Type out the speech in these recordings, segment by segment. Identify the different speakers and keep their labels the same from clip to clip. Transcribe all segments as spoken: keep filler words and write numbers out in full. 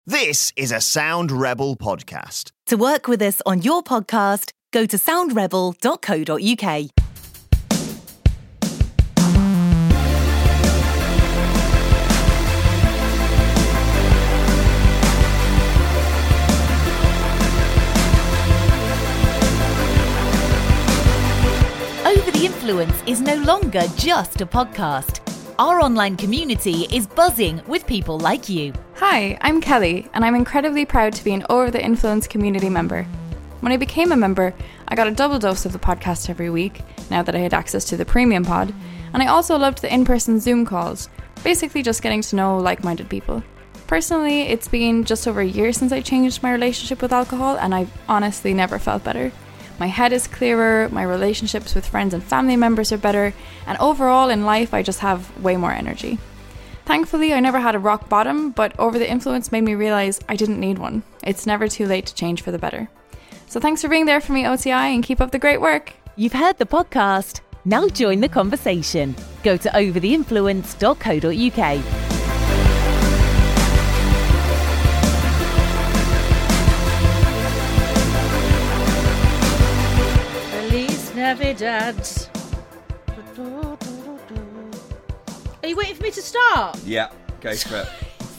Speaker 1: This is a Sound Rebel podcast.
Speaker 2: To work with us on your podcast, go to sound rebel dot co dot uk. Over the Influence is no longer just a podcast. Our online community is buzzing with people like you.
Speaker 3: Hi, I'm Kelly, and I'm incredibly proud to be an Over the Influence community member. When I became a member, I got a double dose of the podcast every week, now that I had access to the premium pod, and I also loved the in-person Zoom calls, basically just getting to know like-minded people. Personally, it's been just over a year since I changed my relationship with alcohol, and I've honestly never felt better. My head is clearer, my relationships with friends and family members are better, and overall in life I just have way more energy. Thankfully, I never had a rock bottom, but Over the Influence made me realise I didn't need one. It's never too late to change for the better. So thanks for being there for me, O T I, and keep up the great work.
Speaker 2: You've heard the podcast. Now join the conversation. Go to over the influence dot co dot uk.
Speaker 4: Feliz Navidad. Are you waiting for me to start?
Speaker 5: Yeah, go for it.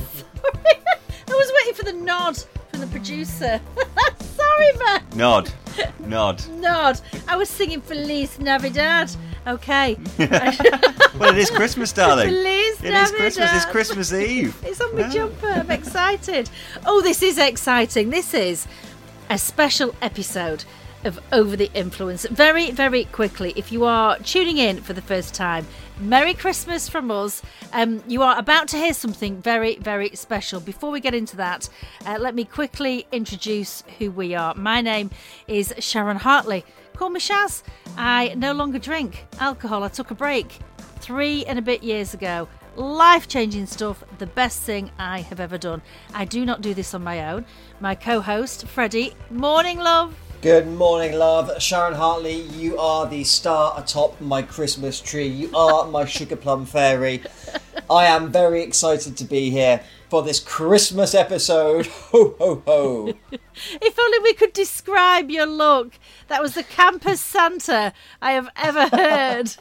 Speaker 4: I was waiting for the nod from the producer. Sorry, man.
Speaker 5: Nod. Nod.
Speaker 4: Nod. I was singing Feliz Navidad. Okay.
Speaker 5: Well, it is Christmas, darling.
Speaker 4: Feliz
Speaker 5: It
Speaker 4: Navidad.
Speaker 5: is Christmas. It's Christmas Eve.
Speaker 4: It's on my jumper. I'm excited. Oh, this is exciting. This is a special episode of Over the Influence. Very, very quickly, if you are tuning in for the first time, Merry Christmas from us. Um, you are about to hear something very, very special. Before we get into that, uh, let me quickly introduce who we are. My name is Sharon Hartley. Call me Shaz. I no longer drink alcohol. I took a break three and a bit years ago. Life-changing stuff, the best thing I have ever done. I do not do this on my own. My co-host, Freddie. Morning, love.
Speaker 6: Good morning, love. Sharon Hartley, you are the star atop my Christmas tree. You are my sugar plum fairy. I am very excited to be here for this Christmas episode. Ho, ho, ho.
Speaker 4: If only we could describe your look. That was the campus Santa I have ever heard.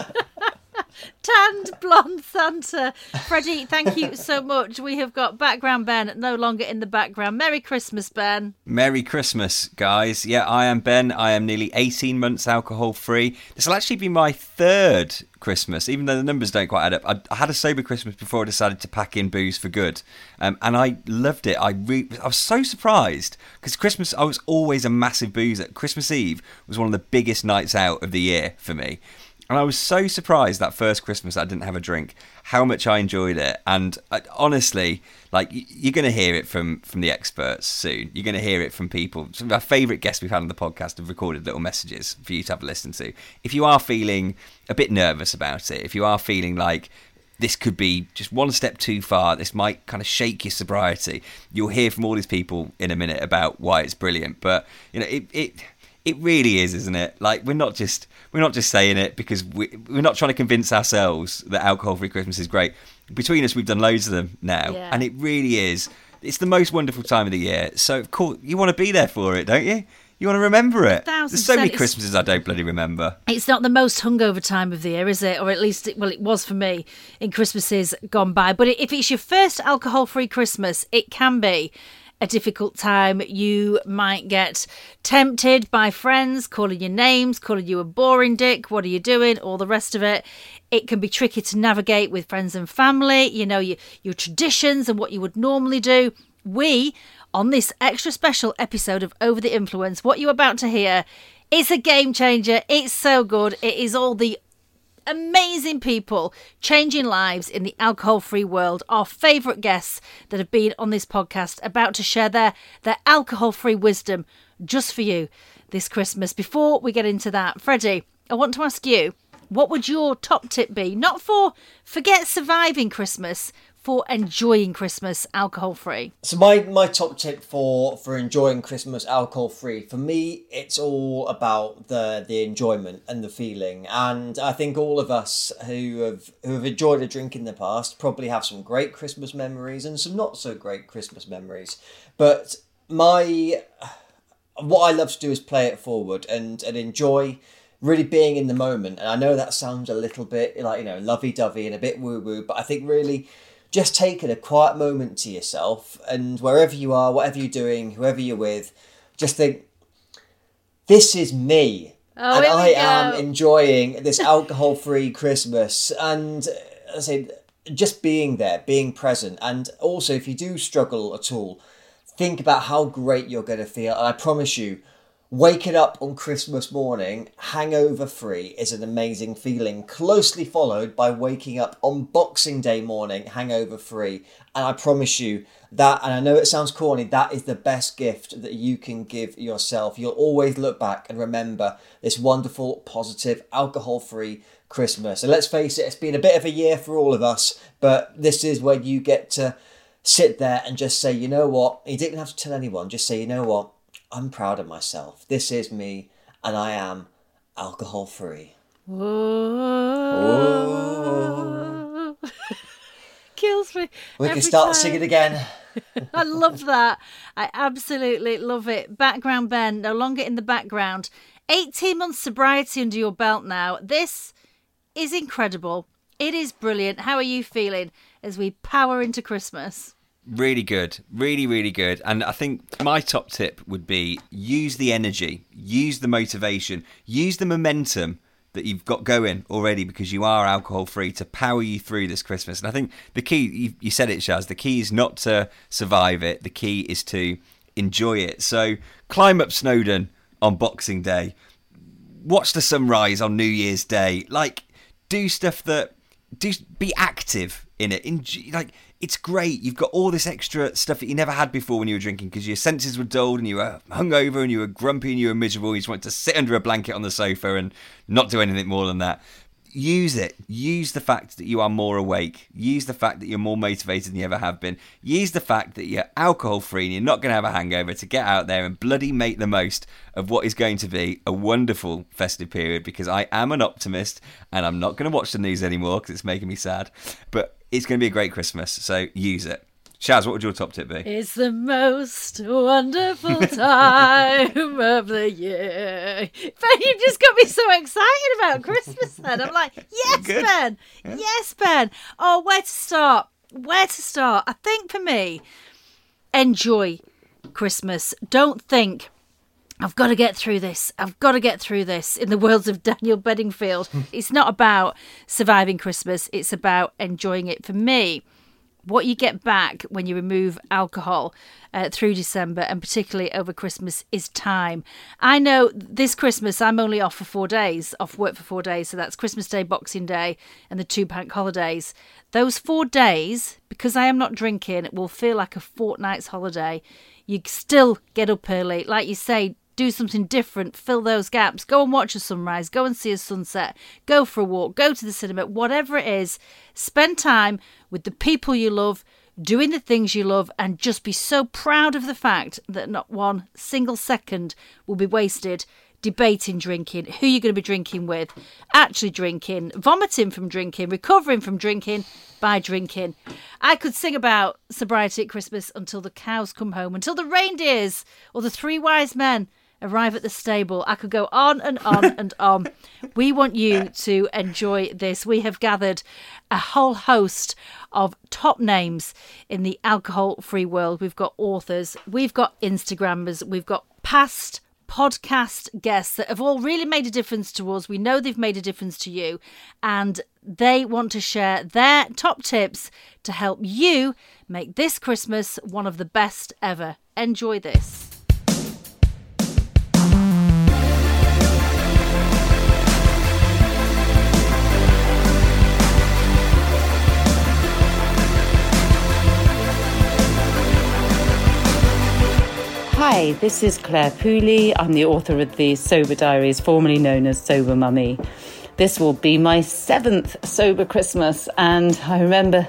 Speaker 4: Tanned blonde Santa. Freddie, thank you so much. We have got background Ben no longer in the background. Merry Christmas, Ben.
Speaker 5: Merry Christmas, guys. Yeah, I am Ben. I am nearly eighteen months alcohol free. This will actually be my third Christmas, even though the numbers don't quite add up. I, I had a sober Christmas before I decided to pack in booze for good, um, and I loved it. I re- I was so surprised because Christmas, I was always a massive boozer. Christmas Eve was one of the biggest nights out of the year for me. And I was so surprised that first Christmas I didn't have a drink, how much I enjoyed it. And I, honestly, like, you're going to hear it from, from the experts soon. You're going to hear it from people. Some of our favourite guests we've had on the podcast have recorded little messages for you to have a listen to. If you are feeling a bit nervous about it, if you are feeling like this could be just one step too far, this might kind of shake your sobriety, you'll hear from all these people in a minute about why it's brilliant. But, you know, it... it It really is, isn't it? Like, we're not just we're not just saying it because we, we're not trying to convince ourselves that alcohol-free Christmas is great. Between us, we've done loads of them now,
Speaker 4: Yeah.
Speaker 5: and it really is. It's the most wonderful time of the year. So, of course, you want to be there for it, don't you? You want to remember it.
Speaker 4: Thousand
Speaker 5: There's so many
Speaker 4: percent.
Speaker 5: Christmases I don't bloody remember.
Speaker 4: It's not the most hungover time of the year, is it? Or at least, it, well, it was for me in Christmases gone by. But if it's your first alcohol-free Christmas, it can be a difficult time. You might get tempted by friends calling you names, calling you a boring dick, what are you doing, all the rest of it. It can be tricky to navigate with friends and family, you know, your, your traditions and what you would normally do. We, on this extra special episode of Over the Influence, what you're about to hear, it's a game changer. It's so good. It is all the amazing people changing lives in the alcohol-free world. Our favourite guests that have been on this podcast about to share their, their alcohol-free wisdom just for you this Christmas. Before we get into that, Freddie, I want to ask you, what would your top tip be? Not for forget surviving Christmas, for enjoying Christmas alcohol-free?
Speaker 6: So my, my top tip for, for enjoying Christmas alcohol-free, for me, it's all about the the enjoyment and the feeling. And I think all of us who have who have enjoyed a drink in the past probably have some great Christmas memories and some not so great Christmas memories. But my what I love to do is play it forward and, and enjoy really being in the moment. And I know that sounds a little bit like, you know, lovey-dovey and a bit woo-woo, but I think really just taking a quiet moment to yourself, and wherever you are, whatever you're doing, whoever you're with, just think, this is me.
Speaker 4: Oh,
Speaker 6: and I
Speaker 4: go.
Speaker 6: am enjoying this alcohol-free Christmas. And I say, just being there, being present. And also, if you do struggle at all, think about how great you're going to feel. And I promise you, waking up on Christmas morning, hangover-free, is an amazing feeling, closely followed by waking up on Boxing Day morning, hangover-free. And I promise you that, and I know it sounds corny, that is the best gift that you can give yourself. You'll always look back and remember this wonderful, positive, alcohol-free Christmas. And let's face it, it's been a bit of a year for all of us, but this is where you get to sit there and just say, you know what, you didn't have to tell anyone, just say, you know what, I'm proud of myself. This is me, and I am alcohol-free.
Speaker 4: Whoa. Kills me.
Speaker 6: We
Speaker 4: every
Speaker 6: can start
Speaker 4: time.
Speaker 6: singing again.
Speaker 4: I love that. I absolutely love it. Background Ben, no longer in the background. eighteen months sobriety under your belt now. This is incredible. It is brilliant. How are you feeling as we power into Christmas?
Speaker 5: Really good. Really, really good. And I think my top tip would be use the energy, use the motivation, use the momentum that you've got going already because you are alcohol free to power you through this Christmas. And I think the key, you, you said it, Shaz, the key is not to survive it. The key is to enjoy it. So climb up Snowdon on Boxing Day, watch the sunrise on New Year's Day, like do stuff that, do be active in it. Enjoy, like, it's great. You've got all this extra stuff that you never had before when you were drinking because your senses were dulled and you were hungover and you were grumpy and you were miserable. You just wanted to sit under a blanket on the sofa and not do anything more than that. Use it. Use the fact that you are more awake. Use the fact that you're more motivated than you ever have been. Use the fact that you're alcohol-free and you're not going to have a hangover to get out there and bloody make the most of what is going to be a wonderful festive period, because I am an optimist and I'm not going to watch the news anymore because it's making me sad. But it's going to be a great Christmas, so use it. Shaz, what would your top tip be?
Speaker 4: It's the most wonderful time of the year. Ben, you just got me so excited about Christmas then. I'm like, yes,
Speaker 5: Good.
Speaker 4: Ben.
Speaker 5: Yeah.
Speaker 4: Yes, Ben. Oh, where to start? Where to start? I think for me, enjoy Christmas. Don't think, I've got to get through this. I've got to get through this. In the words of Daniel Bedingfield, it's not about surviving Christmas. It's about enjoying it. For me, what you get back when you remove alcohol uh, through December and particularly over Christmas is time. I know this Christmas I'm only off for four days, off work for four days. So that's Christmas Day, Boxing Day and the two bank holidays. Those four days, because I am not drinking, it will feel like a fortnight's holiday. You still get up early. Like you say, do something different, fill those gaps, go and watch a sunrise, go and see a sunset, go for a walk, go to the cinema, whatever it is, spend time with the people you love, doing the things you love, and just be so proud of the fact that not one single second will be wasted debating drinking, who you're going to be drinking with, actually drinking, vomiting from drinking, recovering from drinking by drinking. I could sing about sobriety at Christmas until the cows come home, until the reindeers or the three wise men arrive at the stable. I could go on and on and on. We want you to enjoy this. We have gathered a whole host of top names in the alcohol-free world. We've got authors, we've got Instagrammers, we've got past podcast guests that have all really made a difference to us. We know they've made a difference to you, and they want to share their top tips to help you make this Christmas one of the best ever. Enjoy this.
Speaker 7: Hi, this is Claire Pooley. I'm the author of the Sober Diaries, formerly known as Sober Mummy. This will be my seventh sober Christmas, and I remember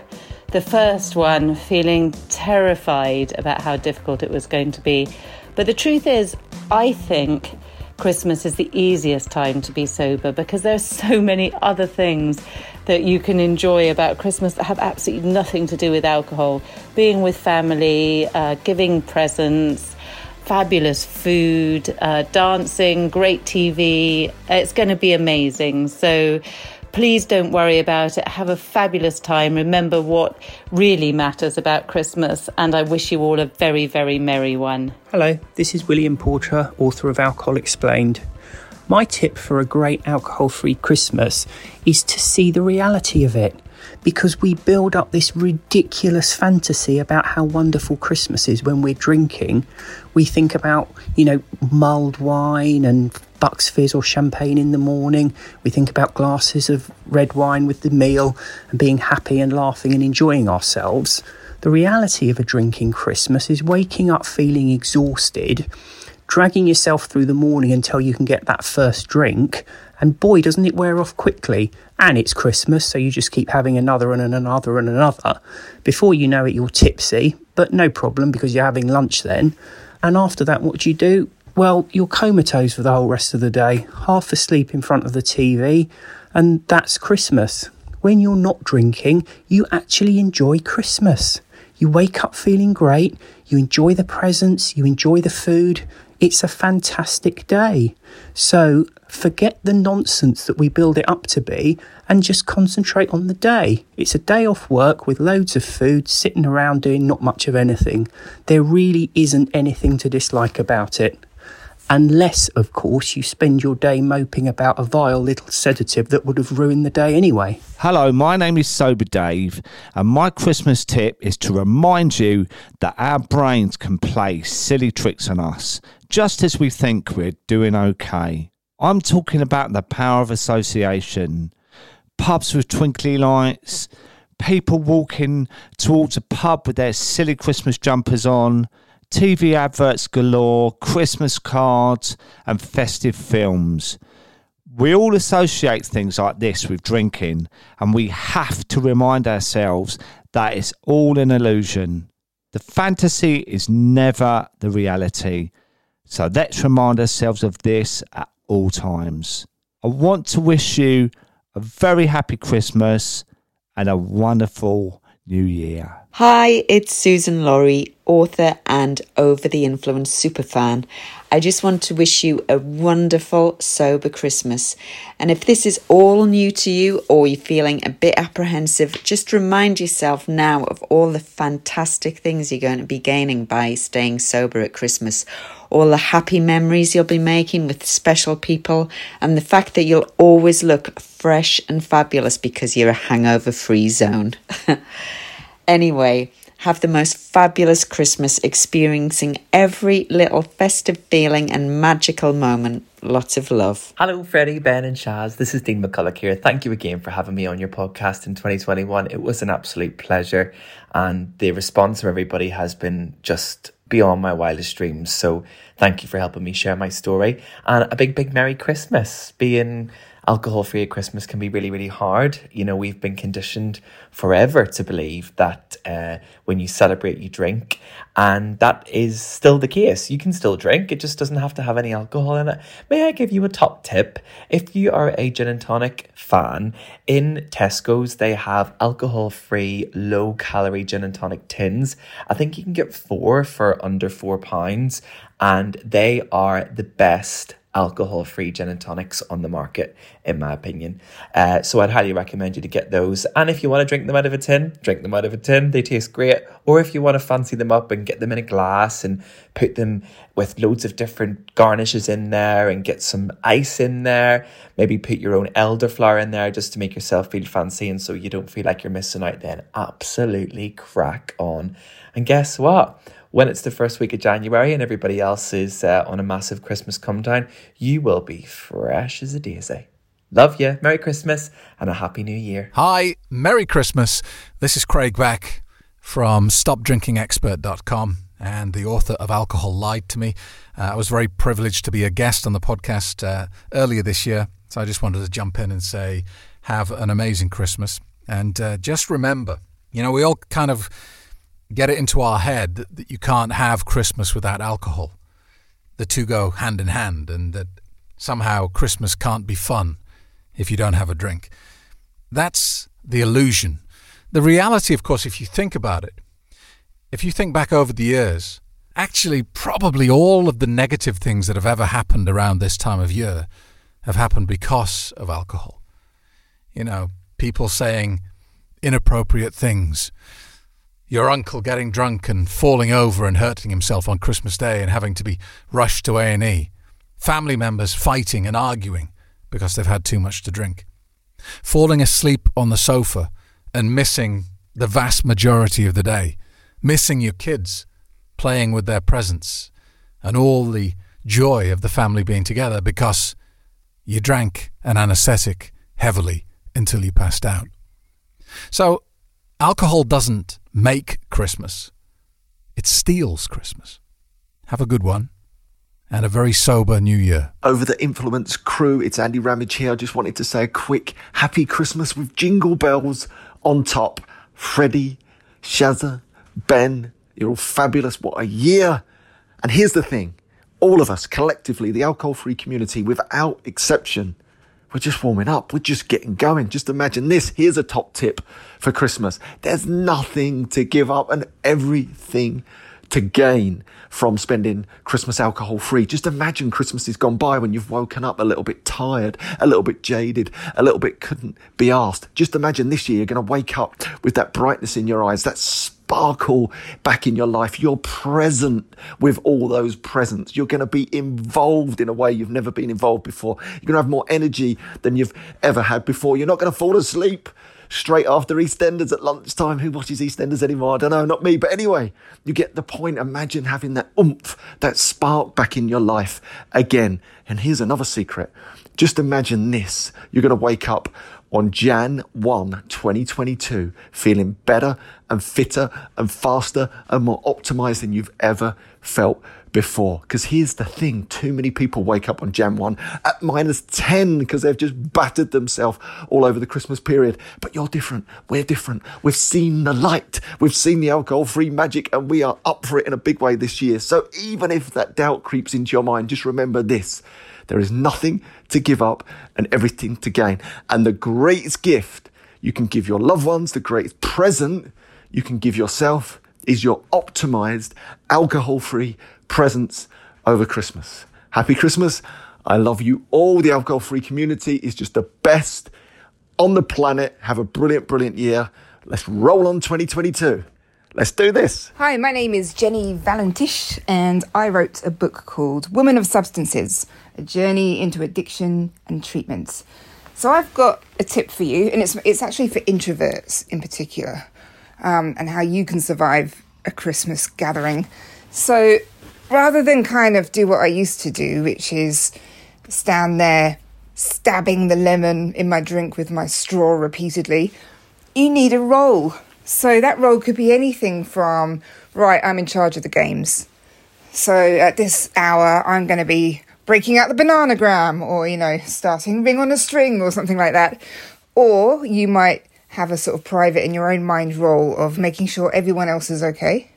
Speaker 7: the first one feeling terrified about how difficult it was going to be. But the truth is, I think Christmas is the easiest time to be sober because there's so many other things that you can enjoy about Christmas that have absolutely nothing to do with alcohol. Being with family, uh, giving presents, fabulous food, uh, dancing, great T V. It's going to be amazing. So please don't worry about it. Have a fabulous time. Remember what really matters about Christmas. And I wish you all a very, very merry one.
Speaker 8: Hello, this is William Porter, author of Alcohol Explained. My tip for a great alcohol-free Christmas is to see the reality of it, because we build up this ridiculous fantasy about how wonderful Christmas is when we're drinking. We think about, you know, mulled wine and Bucks Fizz or champagne in the morning. We think about glasses of red wine with the meal and being happy and laughing and enjoying ourselves. The reality of a drinking Christmas is waking up feeling exhausted, dragging yourself through the morning until you can get that first drink, and boy, doesn't it wear off quickly. And it's Christmas, so you just keep having another and another and another. Before you know it, you're tipsy, but no problem because you're having lunch then. And after that, what do you do? Well, you're comatose for the whole rest of the day, half asleep in front of the T V, and that's Christmas. When you're not drinking, you actually enjoy Christmas. You wake up feeling great, you enjoy the presents, you enjoy the food. It's a fantastic day. So forget the nonsense that we build it up to be and just concentrate on the day. It's a day off work with loads of food, sitting around doing not much of anything. There really isn't anything to dislike about it. Unless, of course, you spend your day moping about a vile little sedative that would have ruined the day anyway.
Speaker 9: Hello, my name is Sober Dave, and my Christmas tip is to remind you that our brains can play silly tricks on us, just as we think we're doing okay. I'm talking about the power of association. Pubs with twinkly lights, people walking towards a pub with their silly Christmas jumpers on, T V adverts galore, Christmas cards and festive films. We all associate things like this with drinking, and we have to remind ourselves that it's all an illusion. The fantasy is never the reality. So let's remind ourselves of this at all times. I want to wish you a very happy Christmas and a wonderful New Year.
Speaker 10: Hi, it's Susan Laurie, author and Over the Influence superfan. I just want to wish you a wonderful, sober Christmas. And if this is all new to you or you're feeling a bit apprehensive, just remind yourself now of all the fantastic things you're going to be gaining by staying sober at Christmas. All the happy memories you'll be making with special people, and the fact that you'll always look fresh and fabulous because you're a hangover-free zone. Anyway, have the most fabulous Christmas, experiencing every little festive feeling and magical moment. Lots of love.
Speaker 11: Hello, Freddie, Ben and Shaz. This is Dean McCulloch here. Thank you again for having me on your podcast in twenty twenty-one. It was an absolute pleasure, and the response from everybody has been just beyond my wildest dreams. So thank you for helping me share my story. And a big, big Merry Christmas. Being alcohol-free at Christmas can be really, really hard. You know, we've been conditioned forever to believe that uh, when you celebrate, you drink. And that is still the case. You can still drink. It just doesn't have to have any alcohol in it. May I give you a top tip? If you are a gin and tonic fan, in Tesco's, they have alcohol-free, low-calorie gin and tonic tins. I think you can get four for under four pounds. And they are the best alcohol-free gin and tonics on the market, in my opinion. Uh, so I'd highly recommend you to get those. And if you want to drink them out of a tin, drink them out of a tin. They taste great. Or if you want to fancy them up and get them in a glass and put them with loads of different garnishes in there and get some ice in there, maybe put your own elderflower in there just to make yourself feel fancy and so you don't feel like you're missing out, then absolutely crack on. And guess what? When it's the first week of January and everybody else is uh, on a massive Christmas come down, you will be fresh as a daisy. Love you. Merry Christmas and a Happy New Year.
Speaker 12: Hi, Merry Christmas. This is Craig Beck from stop drinking expert dot com and the author of Alcohol Lied to Me. Uh, I was very privileged to be a guest on the podcast uh, earlier this year, so I just wanted to jump in and say have an amazing Christmas. And uh, just remember, You know, we all kind of get it into our head that, that you can't have Christmas without alcohol. The two go hand in hand, and that somehow Christmas can't be fun if you don't have a drink. That's the illusion. The reality, of course, if you think about it, if you think back over the years, actually probably all of the negative things that have ever happened around this time of year have happened because of alcohol. You know, people saying inappropriate things, your uncle getting drunk and falling over and hurting himself on Christmas Day and having to be rushed to A and E, family members fighting and arguing because they've had too much to drink, falling asleep on the sofa and missing the vast majority of the day, missing your kids playing with their presents and all the joy of the family being together because you drank an anaesthetic heavily until you passed out. So alcohol doesn't make Christmas. It steals Christmas. Have a good one and a very sober new year.
Speaker 13: Over the Influence crew, it's Andy Ramage here. I just wanted to say a quick happy Christmas with jingle bells on top. Freddie, Shazza, Ben, you're all fabulous. What a year. And here's the thing. All of us, collectively, the alcohol-free community, without exception, we're just warming up. We're just getting going. Just imagine this. Here's a top tip for Christmas. There's nothing to give up and everything to gain from spending Christmas alcohol-free. Just imagine Christmas has gone by when you've woken up a little bit tired, a little bit jaded, a little bit couldn't be asked. Just imagine this year you're going to wake up with that brightness in your eyes, that sparkle back in your life. You're present with all those presents. You're going to be involved in a way you've never been involved before. You're going to have more energy than you've ever had before. You're not going to fall asleep straight after EastEnders at lunchtime. Who watches EastEnders anymore? I don't know, not me. But anyway, you get the point. Imagine having that oomph, that spark back in your life again. And here's another secret. Just imagine this. You're going to wake up on January first, twenty twenty-two, feeling better and fitter and faster and more optimized than you've ever felt before. Because here's the thing, too many people wake up on January first at minus ten because they've just battered themselves all over the Christmas period. But you're different. We're different. We've seen the light. We've seen the alcohol-free magic, and we are up for it in a big way this year. So even if that doubt creeps into your mind, just remember this. There is nothing to give up and everything to gain. And the greatest gift you can give your loved ones, the greatest present you can give yourself, is your optimized, alcohol-free presence over Christmas. Happy Christmas. I love you all. The alcohol-free community is just the best on the planet. Have a brilliant, brilliant year. Let's roll on twenty twenty-two. Let's do this.
Speaker 14: Hi, my name is Jenny Valentish, and I wrote a book called Woman of Substances, A Journey into Addiction and Treatments. So I've got a tip for you, and it's it's actually for introverts in particular, um, and how you can survive a Christmas gathering. So rather than kind of do what I used to do, which is stand there stabbing the lemon in my drink with my straw repeatedly, you need a role. So that role could be anything from, right, I'm in charge of the games. So at this hour, I'm going to be breaking out the bananagram, or, you know, starting Ring on a String or something like that. Or you might have a sort of private in your own mind role of making sure everyone else is okay.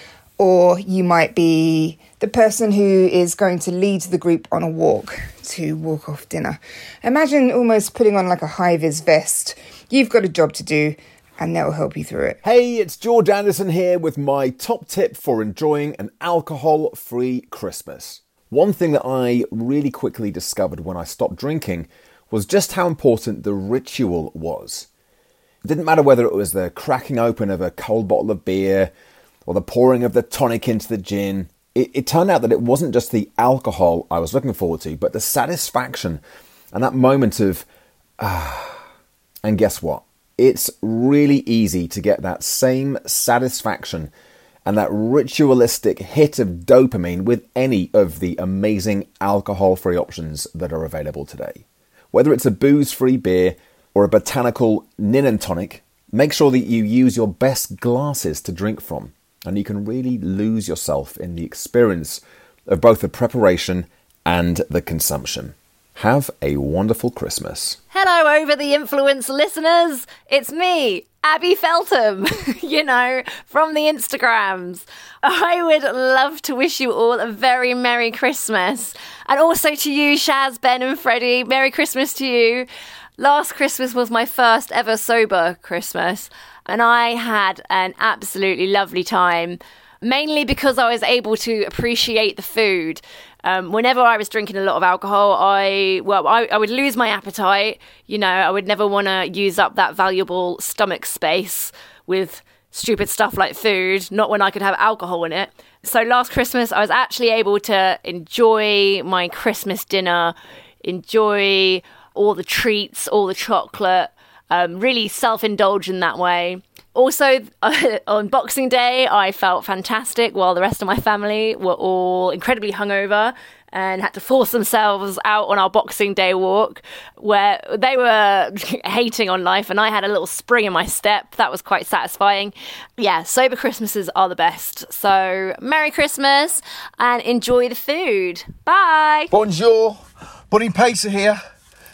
Speaker 14: Or you might be the person who is going to lead the group on a walk to walk off dinner. Imagine almost putting on like a high-vis vest. You've got a job to do, and that will help you through it.
Speaker 15: Hey, it's George Anderson here with my top tip for enjoying an alcohol-free Christmas. One thing that I really quickly discovered when I stopped drinking was just how important the ritual was. It didn't matter whether it was the cracking open of a cold bottle of beer or the pouring of the tonic into the gin. It, it turned out that it wasn't just the alcohol I was looking forward to, but the satisfaction and that moment of, ah, and guess what? It's really easy to get that same satisfaction and that ritualistic hit of dopamine with any of the amazing alcohol-free options that are available today. Whether it's a booze-free beer or a botanical gin and tonic, make sure that you use your best glasses to drink from, and you can really lose yourself in the experience of both the preparation and the consumption. Have a wonderful Christmas.
Speaker 16: Hello, Over the Influence listeners. It's me, Abby Feltham, you know, from the Instagrams. I would love to wish you all a very Merry Christmas. And also to you, Shaz, Ben and Freddie, Merry Christmas to you. Last Christmas was my first ever sober Christmas, and I had an absolutely lovely time, mainly because I was able to appreciate the food. Um, whenever I was drinking a lot of alcohol, I well, I, I would lose my appetite. You know, I would never want to use up that valuable stomach space with stupid stuff like food, not when I could have alcohol in it. So last Christmas, I was actually able to enjoy my Christmas dinner, enjoy all the treats, all the chocolate, um, really self-indulge in that way. Also, uh, on Boxing Day, I felt fantastic while the rest of my family were all incredibly hungover and had to force themselves out on our Boxing Day walk, where they were hating on life and I had a little spring in my step. That was quite satisfying. Yeah, sober Christmases are the best. So, Merry Christmas and enjoy the food. Bye!
Speaker 17: Bonjour, Bunny Pacer here.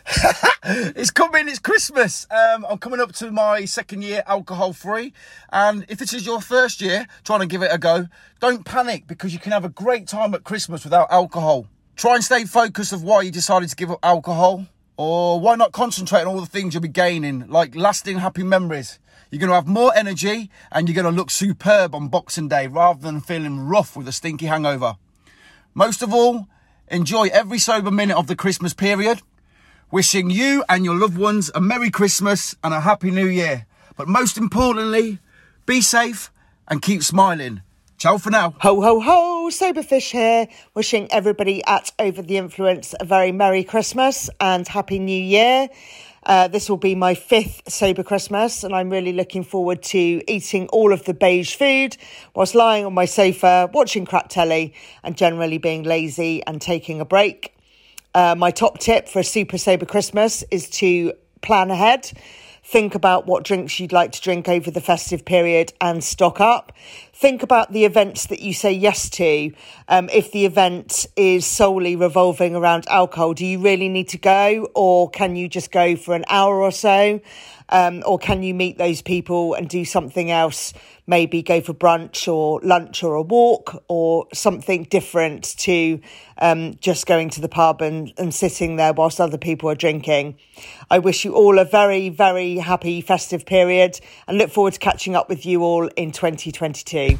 Speaker 17: It's coming, it's Christmas. Um, I'm coming up to my second year alcohol free, and if this is your first year trying to give it a go, don't panic, because you can have a great time at Christmas without alcohol. Try and stay focused of why you decided to give up alcohol, or why not concentrate on all the things you'll be gaining, like lasting happy memories. You're going to have more energy and you're going to look superb on Boxing Day rather than feeling rough with a stinky hangover. Most of all, enjoy every sober minute of the Christmas period. Wishing you and your loved ones a Merry Christmas and a Happy New Year. But most importantly, be safe and keep smiling. Ciao for now.
Speaker 18: Ho, ho, ho, Soberfish here. Wishing everybody at Over the Influence a very Merry Christmas and Happy New Year. Uh, this will be my fifth sober Christmas, and I'm really looking forward to eating all of the beige food whilst lying on my sofa, watching crap telly and generally being lazy and taking a break. Uh, my top tip for a super sober Christmas is to plan ahead. Think about what drinks you'd like to drink over the festive period and stock up. Think about the events that you say yes to. Um, if the event is solely revolving around alcohol, do you really need to go, or can you just go for an hour or so? Um, or can you meet those people and do something else? Maybe go for brunch or lunch or a walk or something different to um, just going to the pub and, and sitting there whilst other people are drinking. I wish you all a very, very happy festive period and look forward to catching up with you all in twenty twenty-two.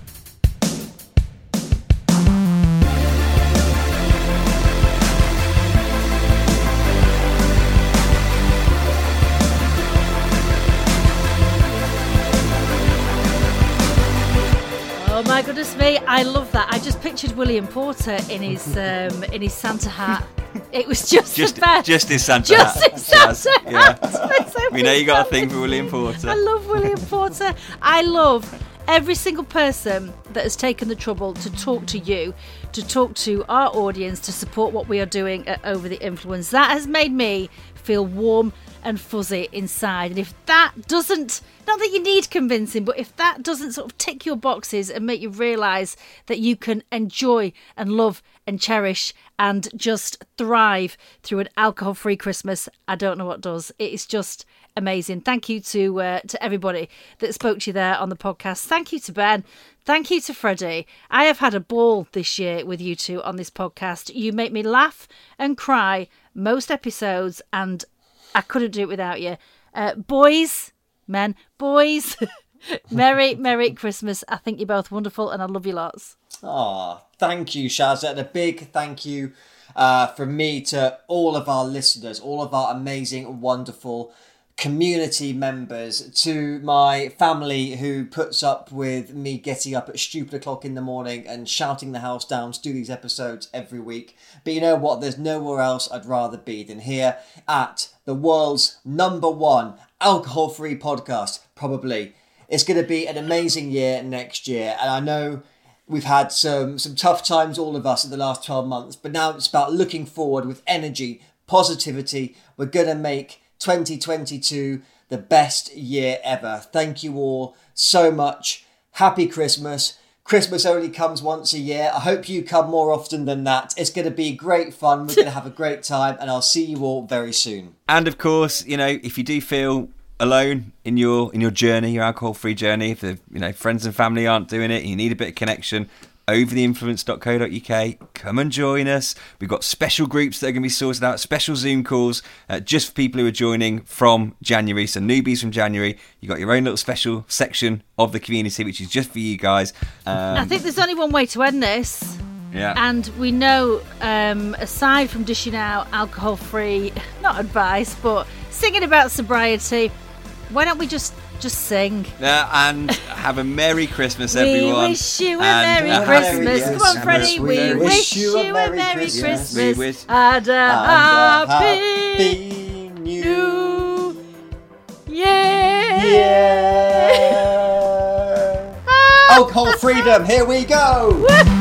Speaker 4: Oh my goodness me, I love that. I just pictured William Porter in his um, in his Santa hat. It was just,
Speaker 5: just
Speaker 4: the best.
Speaker 5: Just his Santa
Speaker 4: just
Speaker 5: hat.
Speaker 4: His Santa
Speaker 5: yeah.
Speaker 4: hat. So
Speaker 5: we know you got a thing for William Porter.
Speaker 4: I love William Porter. I love every single person that has taken the trouble to talk to you, to talk to our audience, to support what we are doing at Over the Influence. That has made me feel warm and fuzzy inside. And if that doesn't, not that you need convincing, but if that doesn't sort of tick your boxes and make you realise that you can enjoy and love and cherish and just thrive through an alcohol-free Christmas, I don't know what does. It is just amazing. Thank you to uh, to everybody that spoke to you there on the podcast. Thank you to Ben. Thank you to Freddie. I have had a ball this year with you two on this podcast. You make me laugh and cry most episodes, and I couldn't do it without you. Uh, boys, men, boys, Merry, Merry Christmas. I think you're both wonderful and I love you lots.
Speaker 6: Ah, thank you, Shaz. And a big thank you uh, from me to all of our listeners, all of our amazing, wonderful community members, to my family who puts up with me getting up at stupid o'clock in the morning and shouting the house down to do these episodes every week. But you know what? There's nowhere else I'd rather be than here at the world's number one alcohol-free podcast, probably. It's going to be an amazing year next year. And I know we've had some, some tough times, all of us, in the last twelve months. But now it's about looking forward with energy, positivity. We're going to make twenty twenty-two the best year ever. Thank you all so much. Happy Christmas. Christmas only comes once a year. I hope you come more often than that. It's going to be great fun. We're going to have a great time, and I'll see you all very soon.
Speaker 5: And of course, you know, if you do feel alone in your in your journey, your alcohol-free journey, if the, you know, friends and family aren't doing it, you need a bit of connection, over the influence dot co dot uk, come and join us. We've got special groups that are going to be sorted out, special Zoom calls uh, just for people who are joining from January. So newbies from January, you got your own little special section of the community, which is just for you guys. Um,
Speaker 4: I think there's only one way to end this.
Speaker 5: Yeah.
Speaker 4: And we know, um, aside from dishing out alcohol-free, not advice, but singing about sobriety, why don't we just just sing?
Speaker 5: Uh, and have a Merry Christmas, everyone.
Speaker 4: We wish you a
Speaker 5: and
Speaker 4: Merry Christmas. Come on, Freddie. We, we wish you a Merry Christmas. Christmas.
Speaker 5: We wish
Speaker 4: and a
Speaker 6: and
Speaker 4: happy,
Speaker 6: a happy new
Speaker 4: year.
Speaker 6: Yeah. Alcohol freedom. Here we go.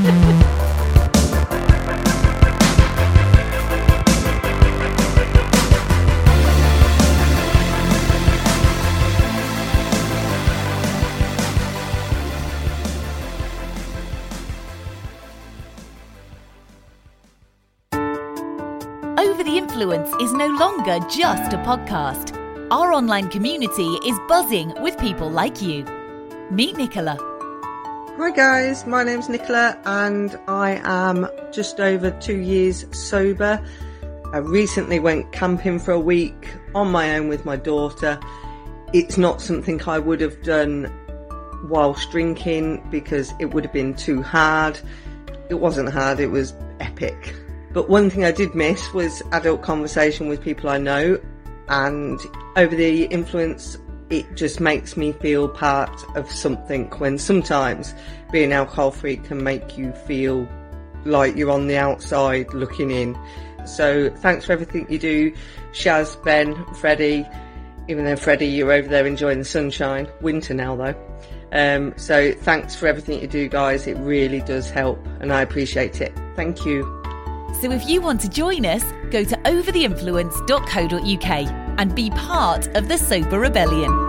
Speaker 2: Over the Influence is no longer just a podcast. Our online community is buzzing with people like you. Meet Nicola.
Speaker 19: Hi guys, my name's Nicola and I am just over two years sober. I recently went camping for a week on my own with my daughter. It's not something I would have done whilst drinking because it would have been too hard. It wasn't hard, it was epic. But one thing I did miss was adult conversation with people I know, and Over the Influence, it just makes me feel part of something when sometimes being alcohol free can make you feel like you're on the outside looking in. So thanks for everything you do, Shaz, Ben, Freddie, even though Freddie, you're over there enjoying the sunshine. Winter now though. Um, so thanks for everything you do, guys. It really does help and I appreciate it. Thank you.
Speaker 2: So if you want to join us, go to over the influence dot co dot uk and be part of the Sober Rebellion.